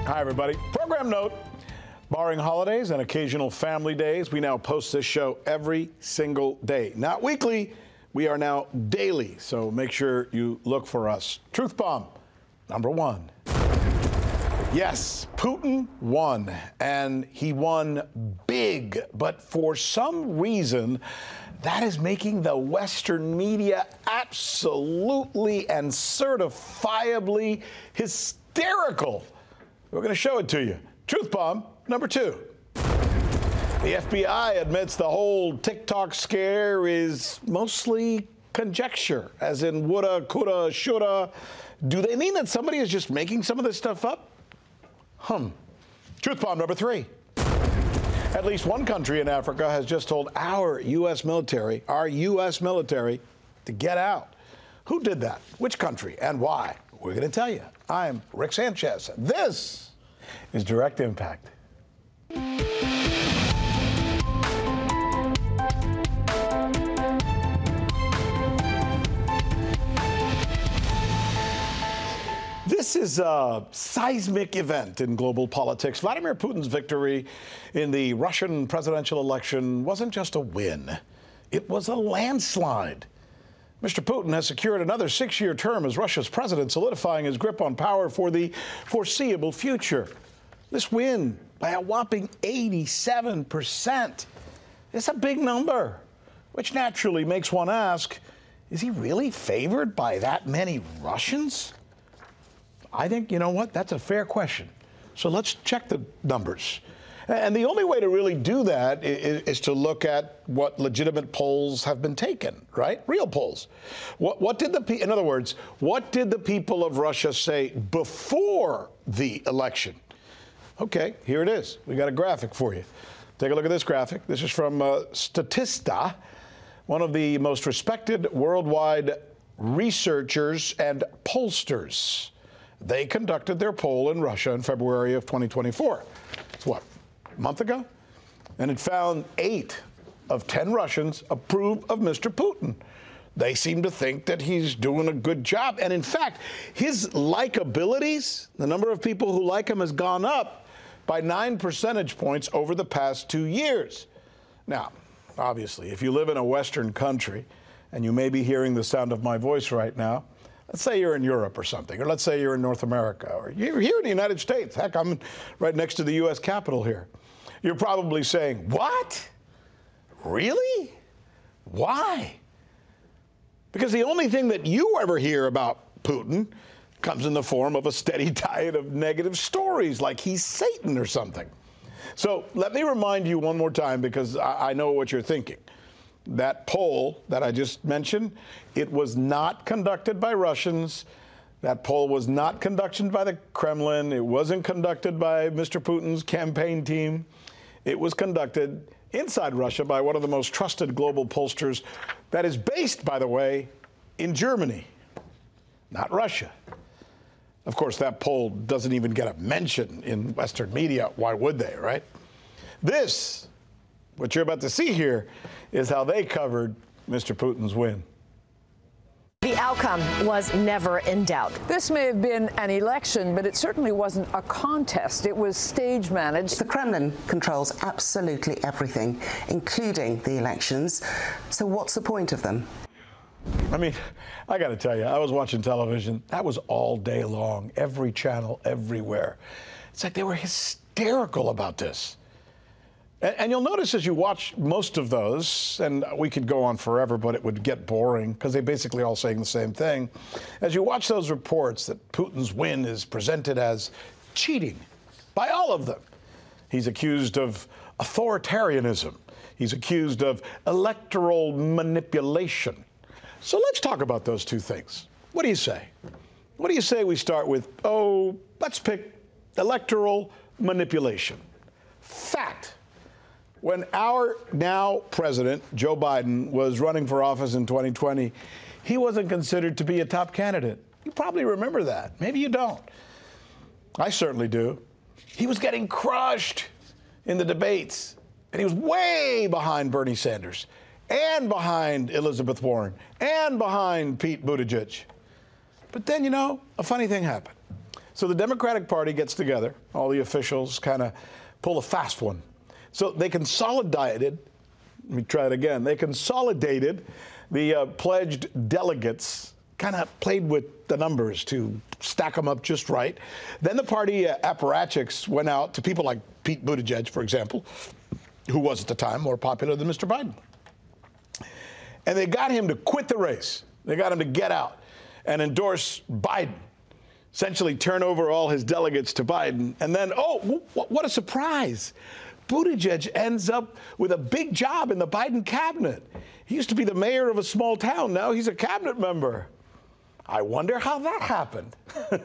Hi, everybody. Program note, barring holidays and occasional family days, we now post this show every single day. Not weekly, we are now daily, so make sure you look for us. Truth bomb number one. Yes, Putin won, and he won big, but for some reason, that is making the Western media absolutely and certifiably hysterical. We're going to show it to you. Truth bomb number two. The FBI admits the whole TikTok scare is mostly conjecture, as in woulda, coulda, shoulda. Do they mean that somebody is just making some of this stuff up? Truth bomb number three. At least one country in Africa has just told our U.S. military, to get out. Who did that? Which country and why? We're going to tell you. I'm Rick Sanchez. This is Direct Impact. This is a seismic event in global politics. Vladimir Putin's victory in the Russian presidential election wasn't just a win. It was a landslide. Mr. Putin has secured another 6-year term as Russia's president, solidifying his grip on power for the foreseeable future. This win by a whopping 87%. It's a big number, which naturally makes one ask, is he really favored by that many Russians? I think, you know what, that's a fair question. So let's check the numbers. And the only way to really do that is to look at what legitimate polls have been taken, right? Real polls. In other words, what did the people of Russia say before the election? Okay, here it is. We got a graphic for you. Take a look at this graphic. This is from Statista, one of the most respected worldwide researchers and pollsters. They conducted their poll in Russia in February of 2024. It's what, a month ago? And it found 8 of 10 Russians approve of Mr. Putin. They seem to think that he's doing a good job. And in fact, his likabilities, the number of people who like him has gone up by 9 percentage points over the past 2 years. Now, obviously, if you live in a Western country, and you may be hearing the sound of my voice right now, let's say you're in Europe or something, or let's say you're in North America, or you're here in the United States. Heck, I'm right next to the U.S. Capitol here. You're probably saying, what? Really? Why? Because the only thing that you ever hear about Putin comes in the form of a steady diet of negative stories, like he's Satan or something. So let me remind you one more time, because I know what you're thinking. That poll that I just mentioned, it was not conducted by Russians. That poll was not conducted by the Kremlin. It wasn't conducted by Mr. Putin's campaign team. It was conducted inside Russia by one of the most trusted global pollsters that is based, by the way, in Germany, not Russia. Of course, that poll doesn't even get a mention in Western media. Why would they, right? This, what you're about to see here, is how they covered Mr. Putin's win. The outcome was never in doubt. This may have been an election, but it certainly wasn't a contest. It was stage managed. The Kremlin controls absolutely everything, including the elections. So what's the point of them? I mean, I got to tell you, I was watching television. That was all day long, every channel, everywhere. It's like they were hysterical about this. And you'll notice as you watch most of those, and we could go on forever, but it would get boring because they basically all saying the same thing. As you watch those reports that Putin's win is presented as cheating by all of them. He's accused of authoritarianism. He's accused of electoral manipulation. So let's talk about those two things. What do you say? What do you say we start with, let's pick electoral manipulation. Fact. When our now president, Joe Biden, was running for office in 2020, he wasn't considered to be a top candidate. You probably remember that. Maybe you don't. I certainly do. He was getting crushed in the debates, and he was way behind Bernie Sanders and behind Elizabeth Warren and behind Pete Buttigieg. But then, a funny thing happened. So the Democratic Party gets together, all the officials kind of pull a fast one. So they consolidated, let me try it again, they consolidated the pledged delegates, kind of played with the numbers to stack them up just right. Then the party apparatchiks went out to people like Pete Buttigieg, for example, who was at the time more popular than Mr. Biden. And they got him to quit the race. They got him to get out and endorse Biden, essentially turn over all his delegates to Biden. And then, oh, what a surprise. Buttigieg ends up with a big job in the Biden cabinet. He used to be the mayor of a small town. Now he's a cabinet member. I wonder how that happened.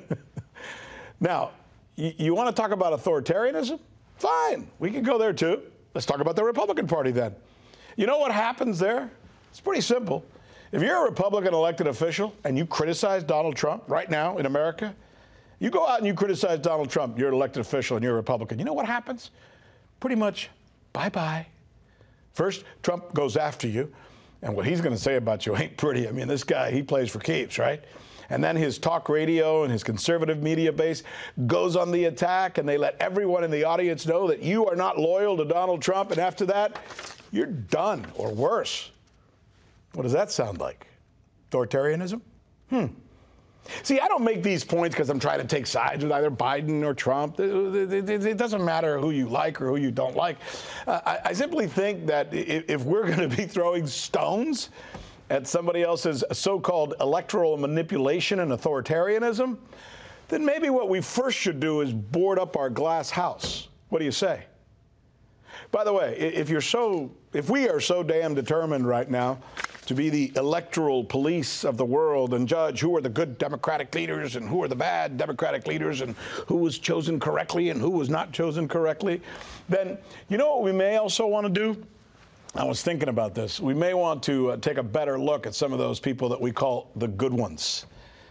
Now, you want to talk about authoritarianism? Fine, we can go there too. Let's talk about the Republican Party then. You know what happens there? It's pretty simple. If you're a Republican elected official and you criticize Donald Trump right now in America, you go out and you criticize Donald Trump, you're an elected official and you're a Republican. You know what happens? Pretty much bye-bye. First, Trump goes after you, and what he's going to say about you ain't pretty. I mean, this guy, he plays for keeps, right? And then his talk radio and his conservative media base goes on the attack, and they let everyone in the audience know that you are not loyal to Donald Trump, and after that, you're done, or worse. What does that sound like? Authoritarianism? See, I don't make these points because I'm trying to take sides with either Biden or Trump. It doesn't matter who you like or who you don't like. I simply think that if we're going to be throwing stones at somebody else's so-called electoral manipulation and authoritarianism, then maybe what we first should do is board up our glass house. What do you say? By the way, if we are so damn determined right now to be the electoral police of the world and judge who are the good Democratic leaders and who are the bad Democratic leaders and who was chosen correctly and who was not chosen correctly, then you know what we may also want to do? I was thinking about this. We may want to take a better look at some of those people that we call the good ones.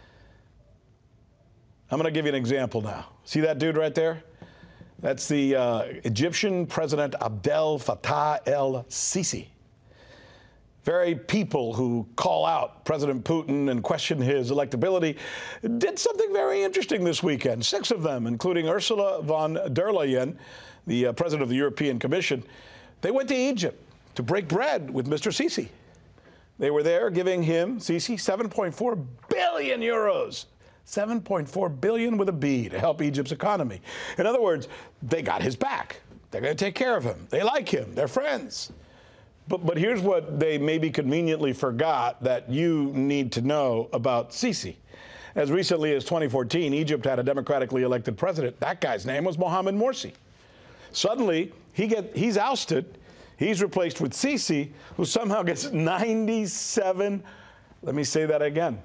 I'm going to give you an example now. See that dude right there? That's the Egyptian President Abdel Fattah el-Sisi. Very people who call out President Putin and question his electability did something very interesting this weekend. 6 of them, including Ursula von der Leyen, the president of the European Commission, they went to Egypt to break bread with Mr. Sisi. They were there giving him, Sisi, 7.4 billion euros. 7.4 billion with a B to help Egypt's economy. In other words, they got his back. They're going to take care of him. They like him. They're friends. But here's what they maybe conveniently forgot that you need to know about Sisi. As recently as 2014, Egypt had a democratically elected president. That guy's name was Mohamed Morsi. Suddenly, he's ousted. He's replaced with Sisi, who somehow gets 97, let me say that again,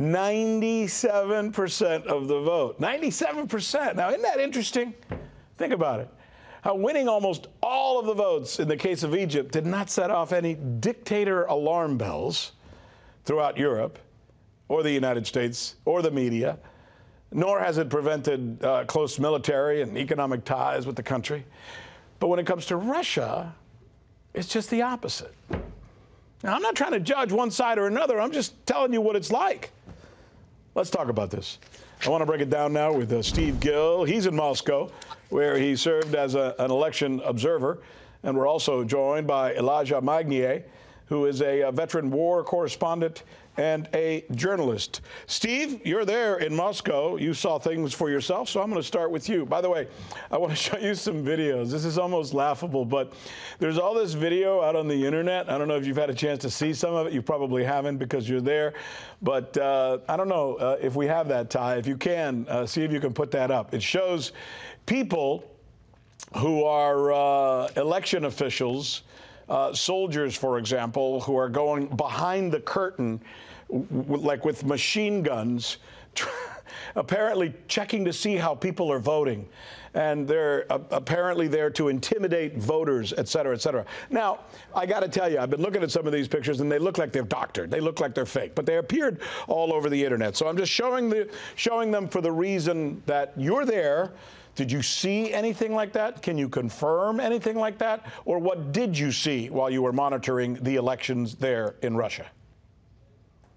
97% of the vote. 97%. Now, isn't that interesting? Think about it. How winning almost all of the votes in the case of Egypt did not set off any dictator alarm bells throughout Europe or the United States or the media, nor has it prevented close military and economic ties with the country. But when it comes to Russia, it's just the opposite. Now, I'm not trying to judge one side or another. I'm just telling you what it's like. Let's talk about this. I want to break it down now with Steve Gill. He's in Moscow, where he served as an election observer. And we're also joined by Elijah Magnier, who is a veteran war correspondent and a journalist. Steve, you're there in Moscow. You saw things for yourself, so I'm going to start with you. By the way, I want to show you some videos. This is almost laughable, but there's all this video out on the internet. I don't know if you've had a chance to see some of it. You probably haven't because you're there. But I don't know if we have that, Ty. If you can, see if you can put that up. It shows people who are election officials, soldiers, for example, who are going behind the curtain, like with machine guns, apparently checking to see how people are voting. And they're apparently there to intimidate voters, et cetera, et cetera. Now, I got to tell you, I've been looking at some of these pictures, and they look like they're doctored. They look like they're fake, but they appeared all over the internet. So I'm just showing them for the reason that you're there. Did you see anything like that? Can you confirm anything like that? Or what did you see while you were monitoring the elections there in Russia?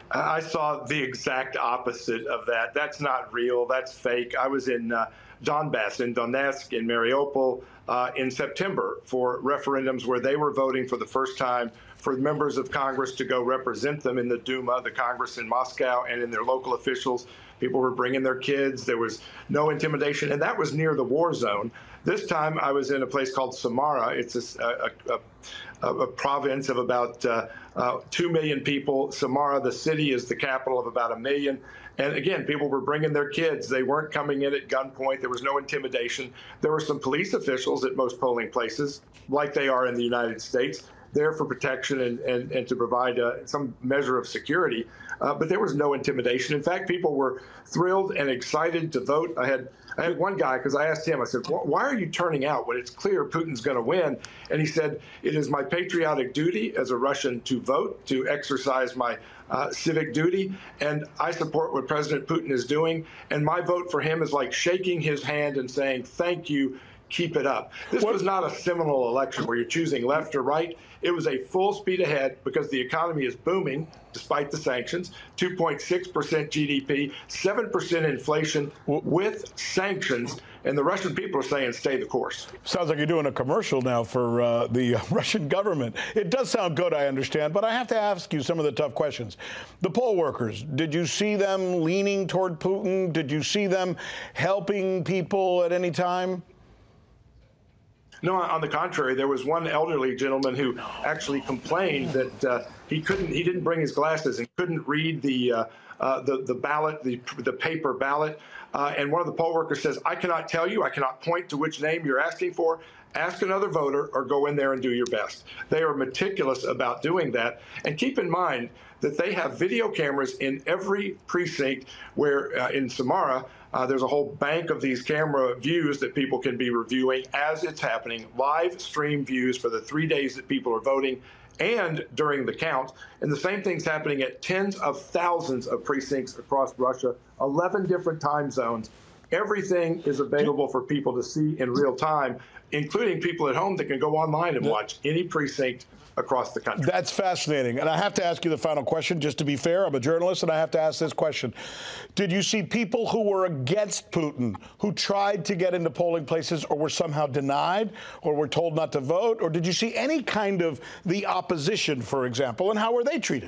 I saw the exact opposite of that. That's not real. That's fake. I was in Donbass, in Donetsk, in Mariupol in September for referendums where they were voting for the first time for members of Congress to go represent them in the Duma, the Congress in Moscow, and in their local officials. People were bringing their kids. There was no intimidation, and that was near the war zone. This time I was in a place called Samara. It's a province of about 2 million people. Samara, the city, is the capital of about 1 million. And again, people were bringing their kids. They weren't coming in at gunpoint. There was no intimidation. There were some police officials at most polling places, like they are in the United States, there for protection and to provide some measure of security. But there was no intimidation. In fact, people were thrilled and excited to vote. I had one guy, because I asked him, I said, why are you turning out when it's clear Putin's going to win? And he said, it is my patriotic duty as a Russian to vote, to exercise my civic duty, and I support what President Putin is doing. And my vote for him is like shaking his hand and saying, thank you, keep it up. This was not a seminal election where you're choosing left or right. It was a full speed ahead because the economy is booming despite the sanctions, 2.6% GDP, 7% inflation with sanctions, and the Russian people are saying stay the course. Sounds like you're doing a commercial now for the Russian government. It does sound good, I understand, but I have to ask you some of the tough questions. The poll workers, did you see them leaning toward Putin? Did you see them helping people at any time? No, on the contrary, there was one elderly gentleman who actually complained that he didn't bring his glasses and couldn't read the ballot, the paper ballot. And one of the poll workers says, I cannot tell you, I cannot point to which name you're asking for. Ask another voter or go in there and do your best. They are meticulous about doing that. And keep in mind that they have video cameras in every precinct where in Samara, there's a whole bank of these camera views that people can be reviewing as it's happening, live stream views for the 3 days that people are voting and during the count. And the same thing's happening at tens of thousands of precincts across Russia, 11 different time zones. Everything is available for people to see in real time, including people at home that can go online and watch any precinct across the country. That's fascinating. And I have to ask you the final question, just to be fair. I'm a journalist, and I have to ask this question. Did you see people who were against Putin, who tried to get into polling places or were somehow denied or were told not to vote? Or did you see any kind of the opposition, for example, and how were they treated?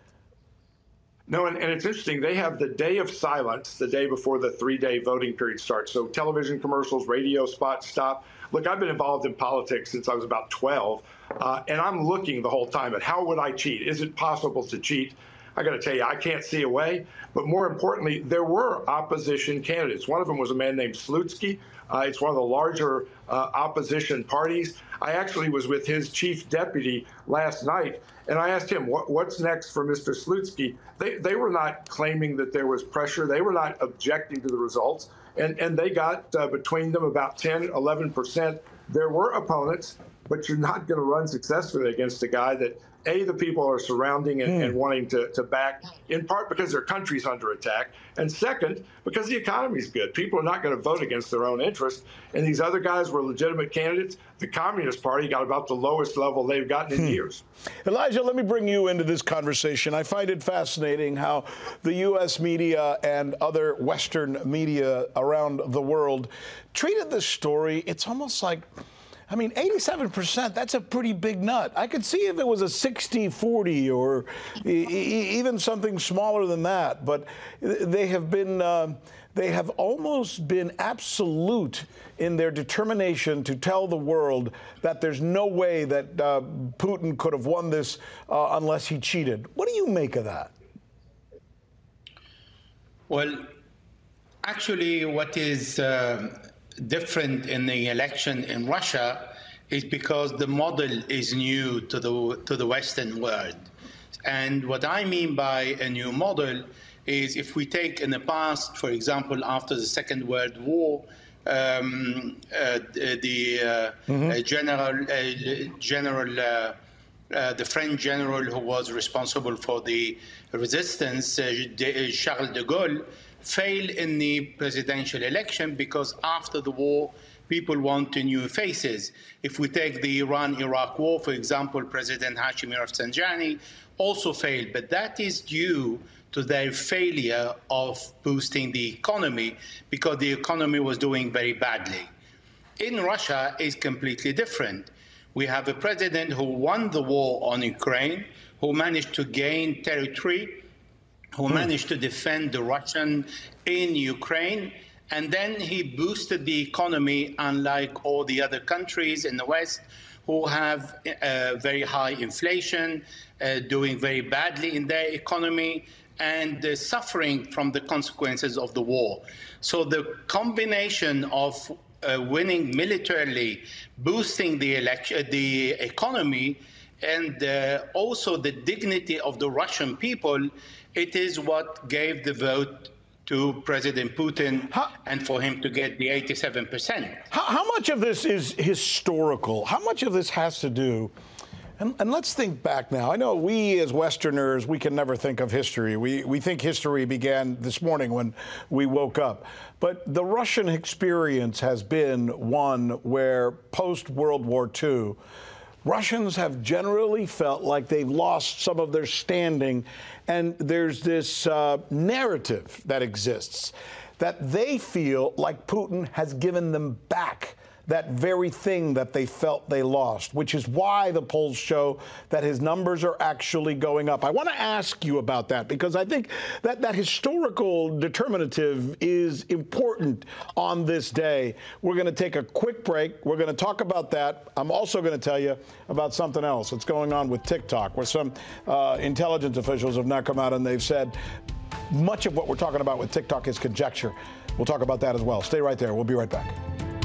No, and it's interesting. They have the day of silence the day before the 3-day voting period starts. So television commercials, radio spots stop. Look, I've been involved in politics since I was about 12, and I'm looking the whole time at how would I cheat? Is it possible to cheat? I got to tell you, I can't see a way. But more importantly, there were opposition candidates. One of them was a man named Slutsky. It's one of the larger opposition parties. I actually was with his chief deputy last night, and I asked him, what's next for Mr. Slutsky? They were not claiming that there was pressure. They were not objecting to the results. And they got between them about 10, 11%. There were opponents, but you're not going to run successfully against a guy that, A, the people are surrounding and wanting to back, in part because their country's under attack, and second, because the economy's good. People are not going to vote against their own interest. And these other guys were legitimate candidates. The Communist Party got about the lowest level they've gotten in years. Elijah, let me bring you into this conversation. I find it fascinating how the U.S. media and other Western media around the world treated this story. It's almost like, I mean, 87%, that's a pretty big nut. I could see if it was a 60-40 or even something smaller than that. But they have almost been absolute in their determination to tell the world that there's no way that Putin could have won this unless he cheated. What do you make of that? Well, actually, what is different in the election in Russia is because the model is new to the Western world. And what I mean by a new model is if we take in the past, for example, after the Second World War, the French general who was responsible for the resistance, Charles de Gaulle, failed in the presidential election because after the war, people want new faces. If we take the Iran-Iraq war, for example, President Hashemi Rafsanjani also failed, but that is due to their failure of boosting the economy because the economy was doing very badly. In Russia, it's completely different. We have a president who won the war on Ukraine, who managed to gain territory, who managed to defend the Russian in Ukraine, and then he boosted the economy, unlike all the other countries in the West who have very high inflation, doing very badly in their economy, and suffering from the consequences of the war. So the combination of winning militarily, boosting the economy, and also the dignity of the Russian people, it is what gave the vote to President Putin and for him to get the 87%. How much of this is historical? How much of this has to do? And let's think back now. I know we as Westerners, we can never think of history. We think history began this morning when we woke up. But the Russian experience has been one where post-World War II, Russians have generally felt like they've lost some of their standing. And there's this narrative that exists that they feel like Putin has given them back that very thing that they felt they lost, which is why the polls show that his numbers are actually going up. I want to ask you about that because I think that historical determinative is important on this day. We're going to take a quick break. We're going to talk about that. I'm also going to tell you about something else that's going on with TikTok, where some intelligence officials have now come out and they've said much of what we're talking about with TikTok is conjecture. We'll talk about that as well. Stay right there. We'll be right back.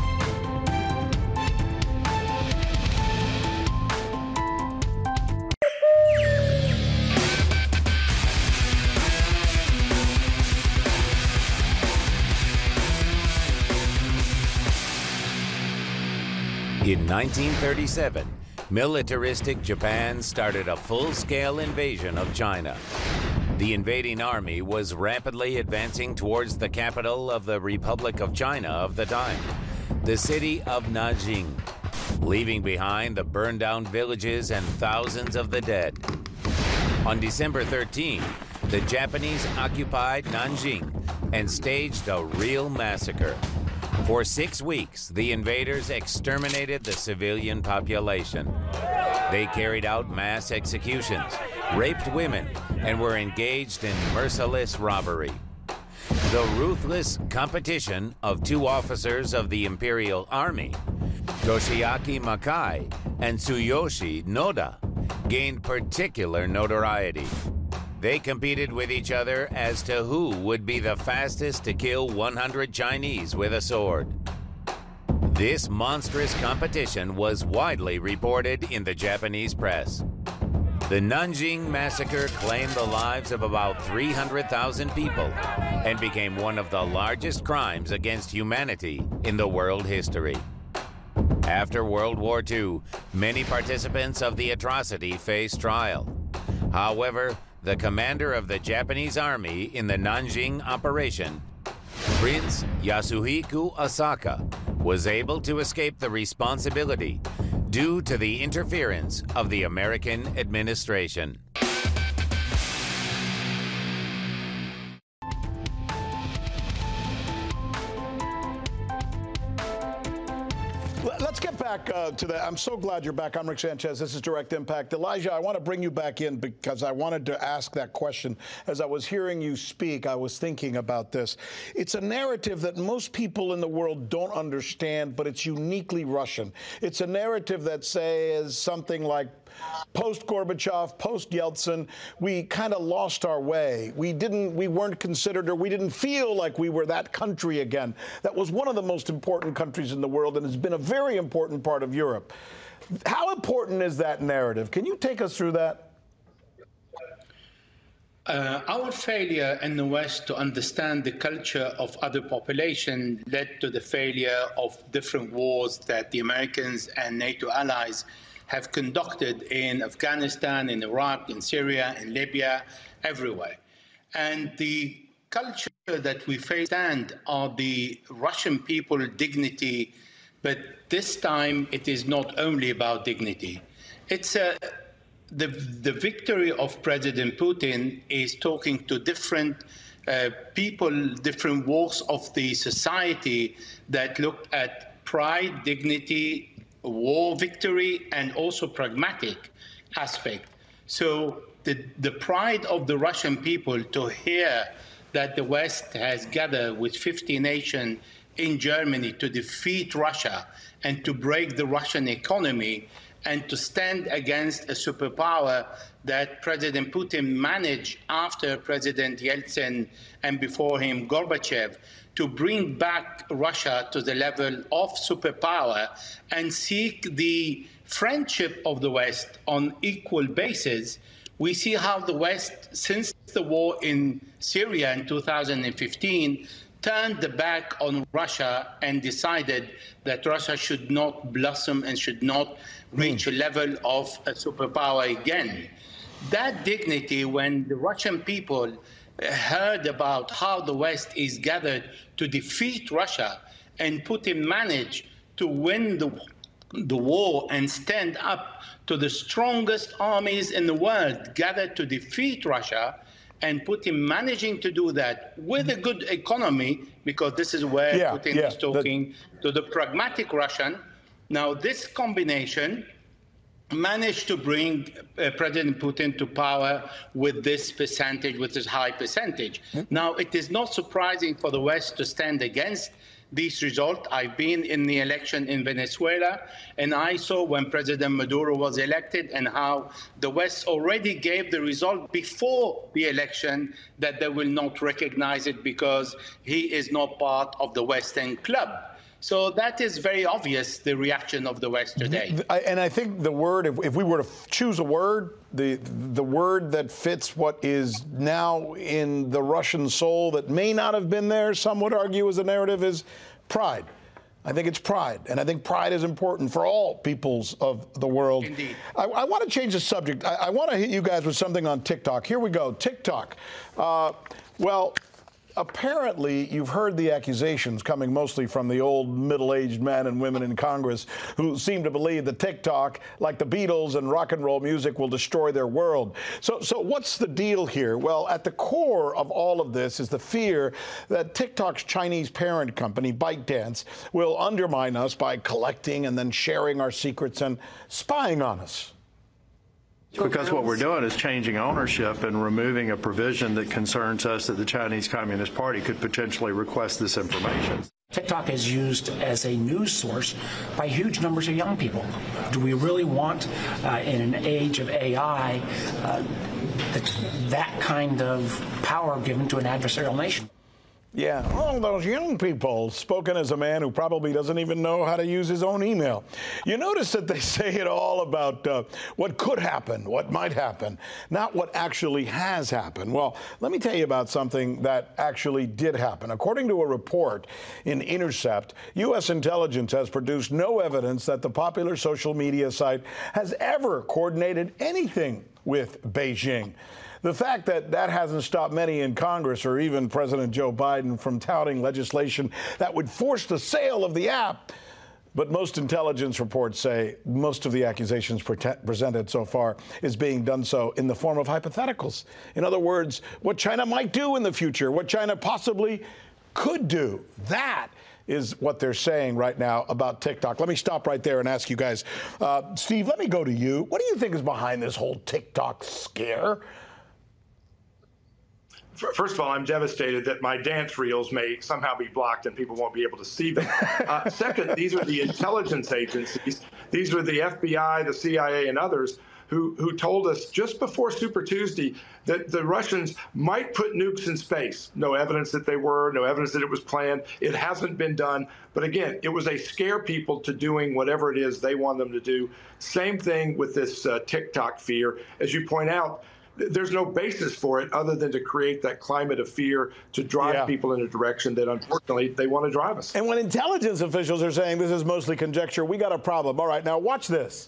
In 1937, militaristic Japan started a full-scale invasion of China. The invading army was rapidly advancing towards the capital of the Republic of China of the time, the city of Nanjing, leaving behind the burned-down villages and thousands of the dead. On December 13, the Japanese occupied Nanjing and staged a real massacre. For 6 weeks, the invaders exterminated the civilian population. They carried out mass executions, raped women, and were engaged in merciless robbery. The ruthless competition of two officers of the Imperial Army, Toshiaki Makai and Tsuyoshi Noda, gained particular notoriety. They competed with each other as to who would be the fastest to kill 100 Chinese with a sword. This monstrous competition was widely reported in the Japanese press. The Nanjing massacre claimed the lives of about 300,000 people and became one of the largest crimes against humanity in the world history. After World War II, many participants of the atrocity faced trial. However, the commander of the Japanese army in the Nanjing operation, Prince Yasuhiko Asaka, was able to escape the responsibility due to the interference of the American administration. Let's get back to that. I'm so glad you're back. I'm Rick Sanchez. This is Direct Impact. Elijah, I want to bring you back in because I wanted to ask that question. As I was hearing you speak, I was thinking about this. It's a narrative that most people in the world don't understand, but it's uniquely Russian. It's a narrative that says something like, post-Gorbachev, post-Yeltsin, we kind of lost our way. We weren't considered, or we didn't feel like we were that country again. That was one of the most important countries in the world and has been a very important part of Europe. How important is that narrative? Can you take us through that? Our failure in the West to understand the culture of other populations led to the failure of different wars that the Americans and NATO allies have conducted in Afghanistan, in Iraq, in Syria, in Libya, everywhere. And the culture that we face stand are the Russian people's dignity But this time, it is not only about dignity. It's the victory of President Putin is talking to different people, different walks of the society that look at pride, dignity, war victory, and also pragmatic aspect. So the pride of the Russian people to hear that the West has gathered with 50 nations in Germany to defeat Russia and to break the Russian economy and to stand against a superpower that President Putin managed after President Yeltsin and before him Gorbachev to bring back Russia to the level of superpower and seek the friendship of the West on equal basis. We see how the West, since the war in Syria in 2015, turned the back on Russia and decided that Russia should not blossom and should not reach a level of a superpower again. That dignity, when the Russian people heard about how the West is gathered to defeat Russia and Putin managed to win the war and stand up to the strongest armies in the world gathered to defeat Russia, and Putin managing to do that with a good economy, because this is where Putin is talking to the pragmatic Russian. Now, this combination managed to bring President Putin to power with this percentage, with this high percentage. Now, it is not surprising for the West to stand against these results. I've been in the election in Venezuela, and I saw when President Maduro was elected and how the West already gave the result before the election that they will not recognize it because he is not part of the Western club. So that is very obvious, the reaction of the West today. And I think the word, if we were to choose a word, the word that fits what is now in the Russian soul that may not have been there, some would argue, as a narrative, is pride. I think it's pride. And I think pride is important for all peoples of the world. Indeed. I want to change the subject. I want to hit you guys with something on TikTok. Here we go. TikTok. Well, apparently, you've heard the accusations coming mostly from the old middle-aged men and women in Congress who seem to believe that TikTok, like the Beatles and rock and roll music, will destroy their world. So what's the deal here? Well, at the core of all of this is the fear that TikTok's Chinese parent company, ByteDance, will undermine us by collecting and then sharing our secrets and spying on us. Because what we're doing is changing ownership and removing a provision that concerns us that the Chinese Communist Party could potentially request this information. TikTok is used as a news source by huge numbers of young people. Do we really want, in an age of AI, that kind of power given to an adversarial nation? Yeah, all those young people, spoken as a man who probably doesn't even know how to use his own email. You notice that they say it all about what could happen, what might happen, not what actually has happened. Well, let me tell you about something that actually did happen. According to a report in Intercept, U.S. intelligence has produced no evidence that the popular social media site has ever coordinated anything with Beijing. The fact that that hasn't stopped many in Congress or even President Joe Biden from touting legislation that would force the sale of the app. But most intelligence reports say most of the accusations presented so far is being done so in the form of hypotheticals. In other words, what China might do in the future, what China possibly could do. That is what they're saying right now about TikTok. Let me stop right there and ask you guys. Steve, let me go to you. What do you think is behind this whole TikTok scare? First of all, I'm devastated that my dance reels may somehow be blocked and people won't be able to see them. Second, these are the intelligence agencies. These are the FBI, the CIA, and others who told us just before Super Tuesday that the Russians might put nukes in space. No evidence that they were, no evidence that it was planned. It hasn't been done. But again, it was a scare people to doing whatever it is they want them to do. Same thing with this TikTok fear. As you point out, there's no basis for it other than to create that climate of fear to drive people in a direction that, unfortunately, they want to drive us. And when intelligence officials are saying this is mostly conjecture, we got a problem. All right, now watch this.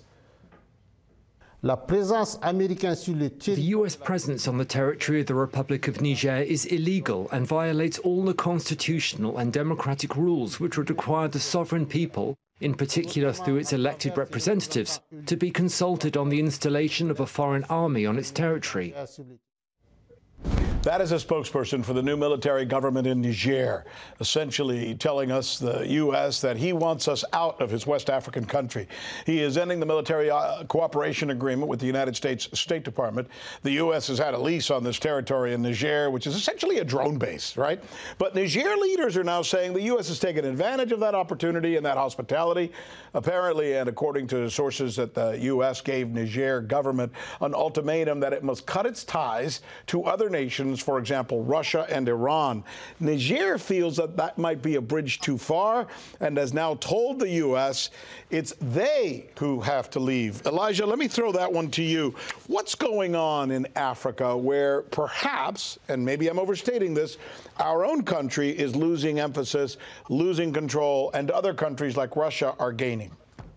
The U.S. presence on the territory of the Republic of Niger is illegal and violates all the constitutional and democratic rules which would require the sovereign people in particular through its elected representatives, to be consulted on the installation of a foreign army on its territory. That is a spokesperson for the new military government in Niger, essentially telling us, the U.S., that he wants us out of his West African country. He is ending the military cooperation agreement with the United States State Department. The U.S. has had a lease on this territory in Niger, which is essentially a drone base, right? But Niger leaders are now saying the U.S. has taken advantage of that opportunity and that hospitality, apparently, and according to sources that the U.S. gave Niger government an ultimatum that it must cut its ties to other nations, for example, Russia and Iran. Niger feels that that might be a bridge too far and has now told the U.S. it's they who have to leave. Elijah, let me throw that one to you. What's going on in Africa where perhaps, and maybe I'm overstating this, our own country is losing emphasis, losing control, and other countries like Russia are gaining?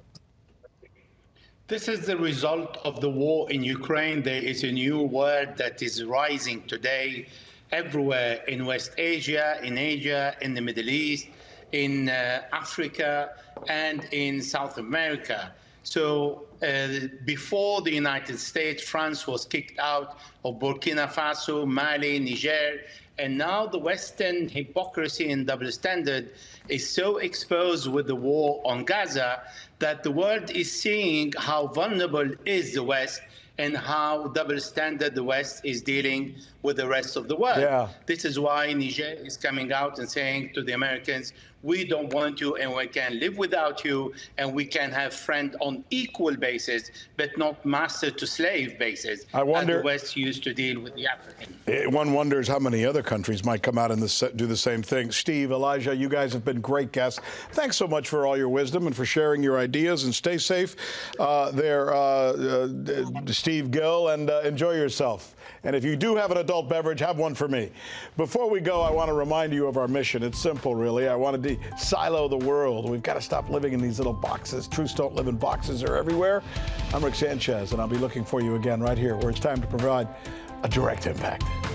This is the result of the war in Ukraine. There is a new word that is rising today everywhere in West Asia, in Asia, in the Middle East, in Africa, and in South America. So before the United States, France was kicked out of Burkina Faso, Mali, Niger, and now the Western hypocrisy and double standard is so exposed with the war on Gaza that the world is seeing how vulnerable is the West and how double standard the West is dealing with the rest of the world. Yeah. This is why Niger is coming out and saying to the Americans, we don't want you and we can live without you and we can have friends on equal basis, but not master to slave basis, I wonder, as the West used to deal with the African. One wonders how many other countries might come out and do the same thing. Steve, Elijah, you guys have been great guests. Thanks so much for all your wisdom and for sharing your ideas, and stay safe Steve Gill, and enjoy yourself. And if you do have an adult beverage, have one for me. Before we go, I want to remind you of our mission. It's simple, really. I want to silo the world. We've got to stop living in these little boxes. Truths don't live in boxes. They're everywhere. I'm Rick Sanchez, and I'll be looking for you again right here, where it's time to provide a direct impact.